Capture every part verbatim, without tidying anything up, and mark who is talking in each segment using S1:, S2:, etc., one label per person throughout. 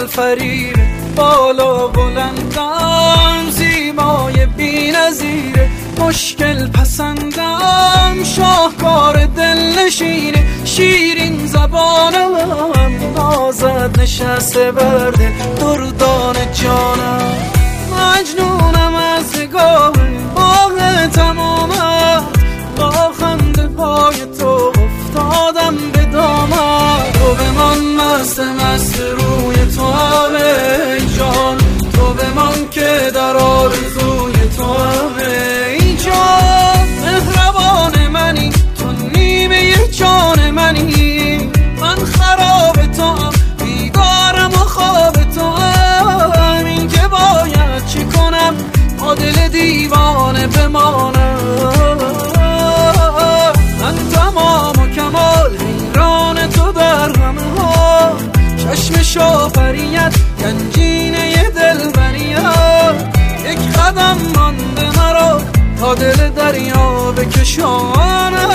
S1: فریبه، بالا بلندم زیبای بی‌نظیره، مشکل پسندم شاهکار دلنشینه، شیرین زبانم نازد نشسته بر دل دردان جانم، مجنونم از نگاه باغ تمامم، با خنده پای تو افتادم به دامم، تو بمان مست مست روی تو همه جان، تو بمان که در آرزوی تو همه جان، مهربان منی تو نیمه جان منی، من خراب تو هم بیگارم و خواب تو هم، این که باید چی کنم با دل دیوانه بمانم، من تمام و کمال حیران تو در همه ها، چشم شافریت گنجینه دلبریت، یک قدم مانده مرا تا دل دریا بکشانم.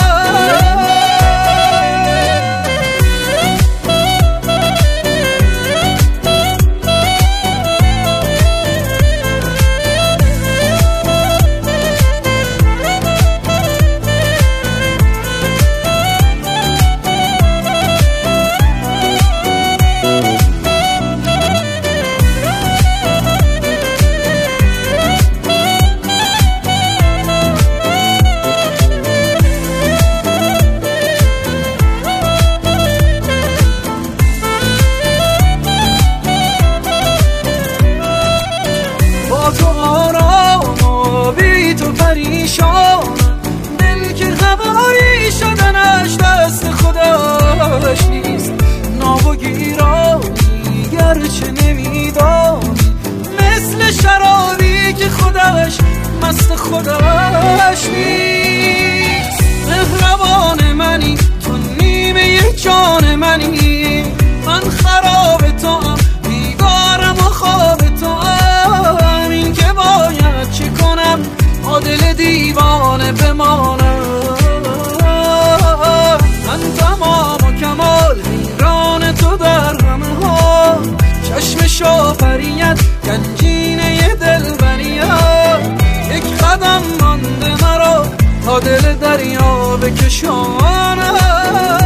S1: دل که هوایی شدنش دست خودش نیست، ناب و گیرانی گرچه نمیدانی، مثل شرابی که خودش مست خودش نیست، مهربان منی تو نیمه جان منی، من خراب تو هم بیگارم و خواب تو هم، این که باید چی کنم با دل دیوانه بمانم، من تمام و کمال حیران تو در همه ها، چشم شافریت گنجینه دلبریت، یک قدم مانده مرا تا دل دریا بکشانم.